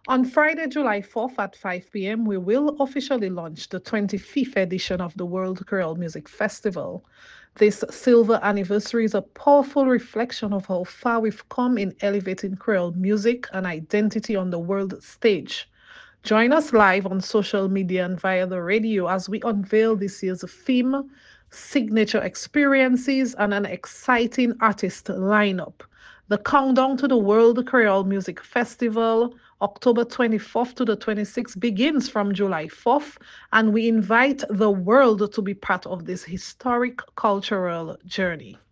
On Friday, July 4th at 5 p.m., we will officially launch the 25th edition of the World Creole Music Festival. This silver anniversary is a powerful reflection of how far we've come in elevating Creole music and identity on the world stage. Join us live on social media and via the radio as we unveil this year's theme, signature experiences, and an exciting artist lineup. The countdown to the World Creole Music Festival, October 24th to the 26th, begins from July 4th, and we invite the world to be part of this historic cultural journey.